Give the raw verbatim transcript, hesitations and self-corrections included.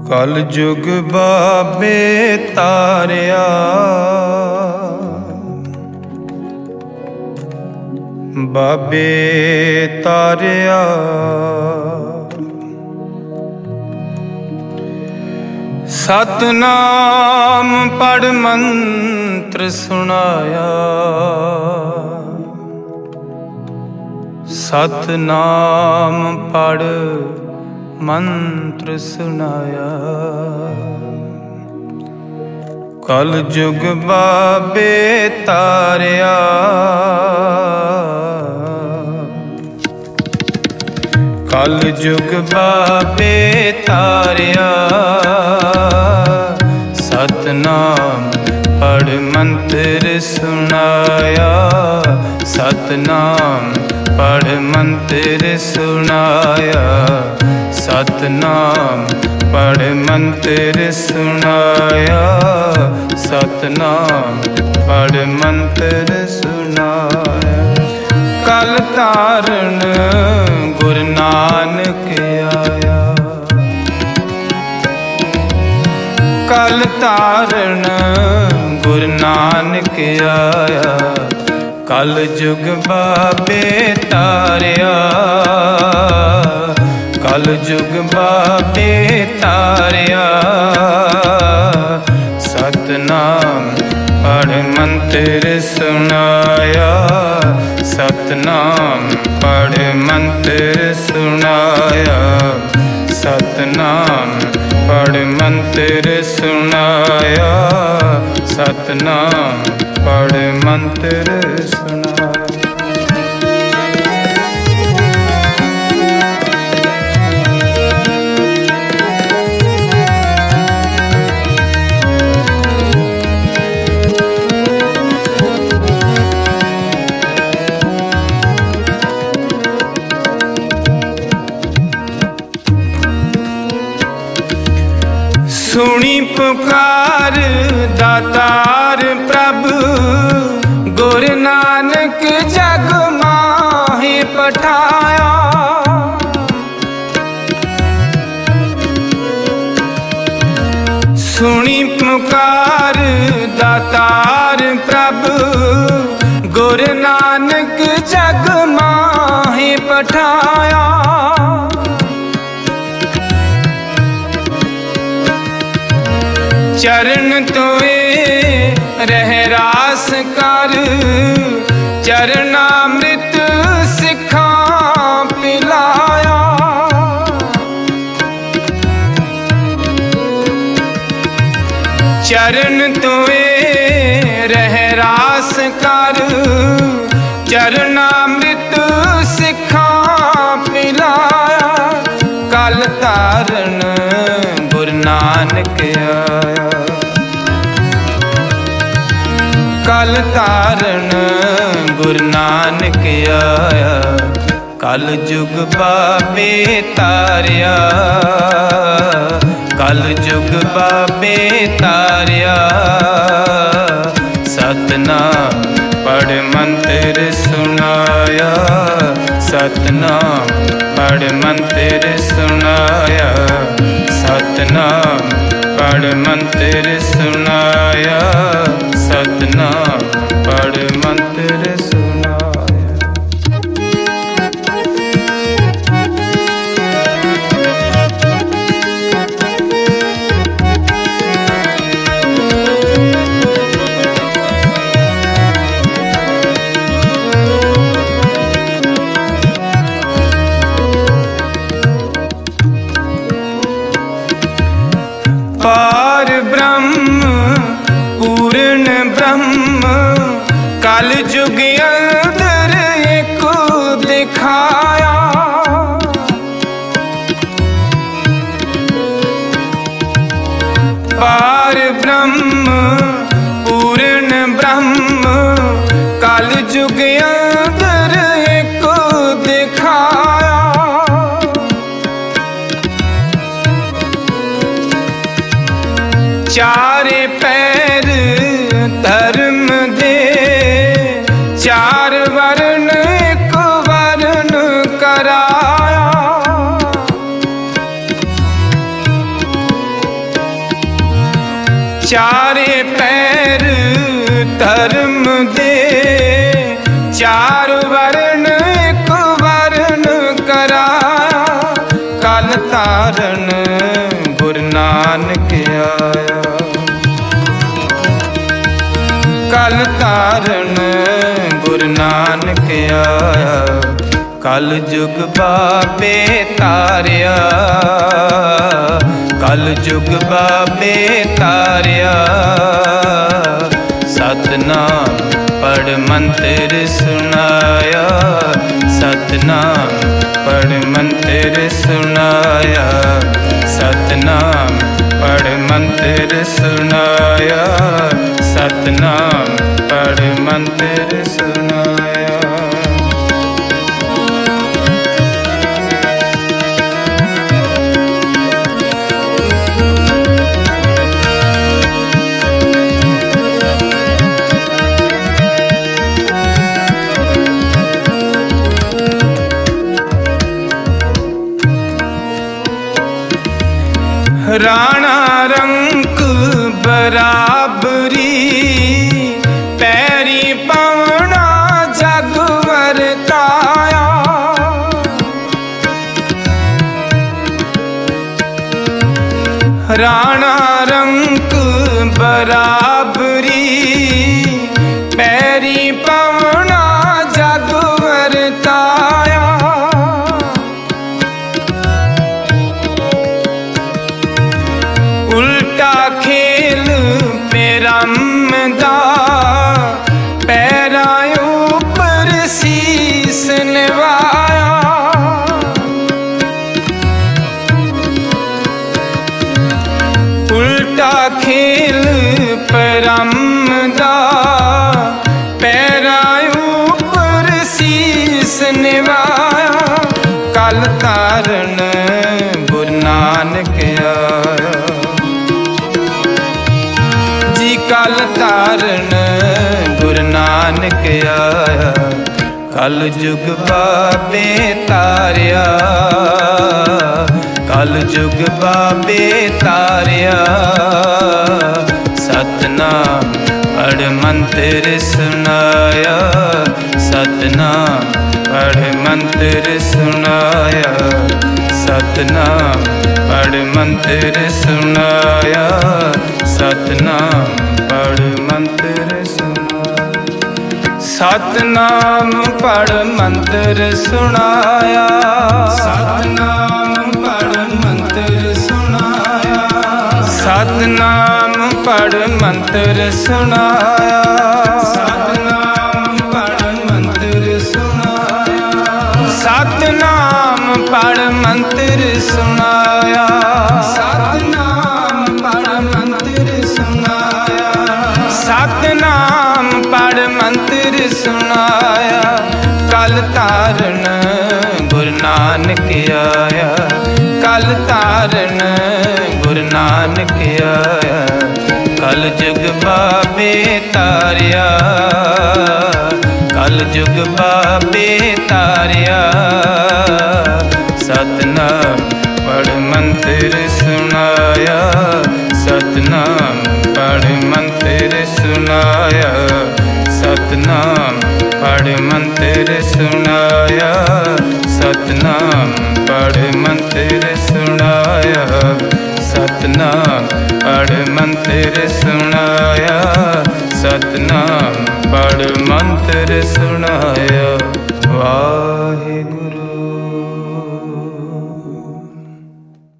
कल जुग बाबे तारिया बाबे तारिया सतनाम पढ़ मंत्र सुनाया सतनाम पढ़ मंत्र सुनाया कल जुग बाबे तारिया कल जुग बाबे तारिया सतनाम पढ़ मंत्र सुनाया सतनाम पढ़ मंत्र सुनाया सतनाम पढ़ मंत्र सुनाया सतनाम पढ़ मंत्र सुनाया कल तारण गुरु नानक आया कल तारण गुरु नानक आया कल जुग बाबे तारिया कल जुग बाबे तारिया सतनाम पढ़ मंत्र सुनाया सतनाम पढ़ मंत्र सुनाया सतनाम पढ़ मंत्र सुनाया सतनाम पढ़ मंत्र सुनाया सुनी पुकार दातार प्रभु गुरु नानक जग माहि पठाया सुनी पुकार दातार प्रभु गुरु नानक जग माहि पठाया चरण तोए रह रास कर चरणामृत सिखा पिलाया चरण तोए रह रास कर चरणामृत सिखा पिलाया कल तारण गुरु नानक आया कल तारण गुरु नानक आया कल जुग बाबे तारिया कल जुग बाबे तारिया सतनाम पढ़ मंत्र सुनाया सतनाम पढ़ मंत्र सुनाया सतनाम पढ़ मंत्र सुनाया सतनाम पढ़ मंत्र सुनाया पार ब्रह्म पूर्ण ब्रह्म कल जुग अंदर एक दिखाया पार ब्रह्म पूर्ण ब्रह्म कल जुग अंदर एक दिखाया चारे पैर धर्म दे चार वर्ण एक वर्ण कराया चारे पैर धर्म दे, चार वर्ण एक वर्ण कराया। कल तारन गुरु नानक आया, कल तारन गुरु नानक आया। कल जुग बाबे तारिया, कल जुग बाबे तारिया। सतनाम पढ़ मंत्र सुनाया, सतनाम पढ़ मंत्र सुनाया। सतनाम पढ़ मंत्र सुनाया, सतनाम पढ़ मंत्र सुनाया। राणा रंक बराबरी, पैरी पवना जग वरताया। राणा रंक बराबरी, पैरी पवना जग वरताया। उल्टा खेल पेरमदा, पैरा ऊपर शीस निवाया। उल्टा खेल पेरमदा, पैरा ऊपर शीस निवाया। कल तारन गुरु नानक आया, कल तारन गुरु नानक आया। कल जुग बाबे तारिया, कल जुग बाबे तारिया। सतनाम पढ़ मंत्र सुनाया, सतनाम पढ़ मंत्र सुनाया। सतनाम पढ़ मंत्र सुनाया, सतनाम पढ़ मंत्र सुनाया। सतनाम पढ़ मंत्र सुनाया, सतनाम पढ़ मंत्र सुनाया। सतनाम पढ़ मंत्र सुनाया, सतनाम पढ़ मंत्र सुनाया। सतनाम पढ़ मंत्र सुनाया, सतनाम पढ़ मंत्र सुनाया। सतनाम पढ़ मंत्र सुनाया। कल तारन गुरु नानक आया, कल तारन गुरु नानक आया। कल जुग बाबे तारिया, कल जुग बाबे तारिया। सतनाम पढ़ मंत्र सुनाया, सतनाम पढ़ मंत्र सुनाया। सतनाम पढ़ मंत्र सुनाया, सतनाम पढ़ मंत्र सुनाया। सतनाम पढ़ मंत्र सुनाया, सतनाम पढ़ मंत्र सुनाया।